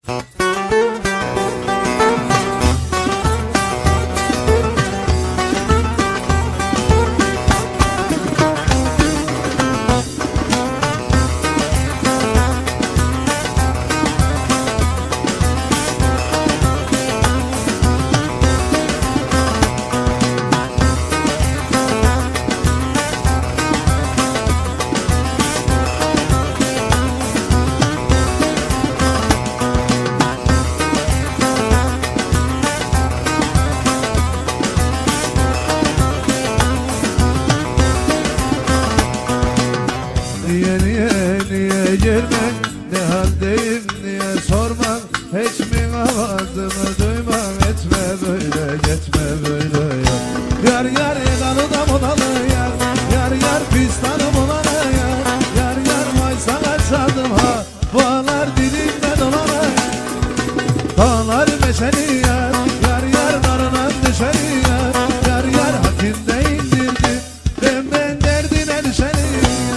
Niye gelmen, ne haldeyim niye sorman, hiç mi avazımı duyman, etme böyle gitme böyle yar. Yar dalıda budalı yar, yar pistanı bulanı yar vay sana çaldım ha, bağlar dilimde dolanı dağlar meşeli yar narına düşeni yar hakimde indirdi, ben derdine düşeni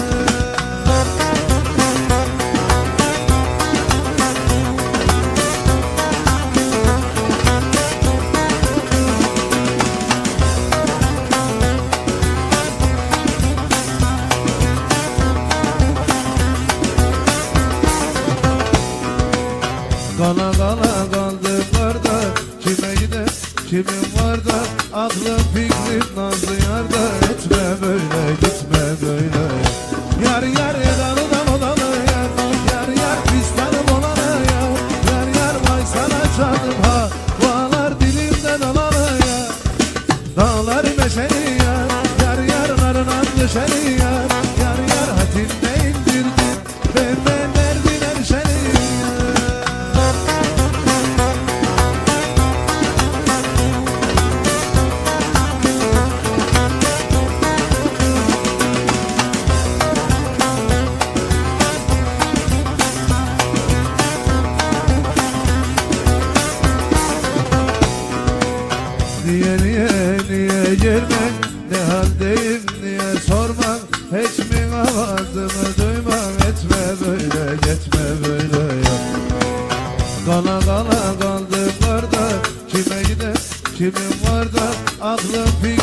Kala kala kaldım karda, kime gider kimin var da, aklım fikrim nazlı yarda, etme böyle gitme böyle yar dalıda budalı yar pistanı bulanı yar vay sana çaldım ha, bağlar dilimde dolalı dağlar meşeli yar narına düşeni yar hatimde indirdi, ben derdine düşeni Niye gelmen, ne haldeyim niye sorman, hiç mi avazımı duyman, etme böyle gitme böyle yar. Kala kala kaldım karda, kime gider kimin var da, aklım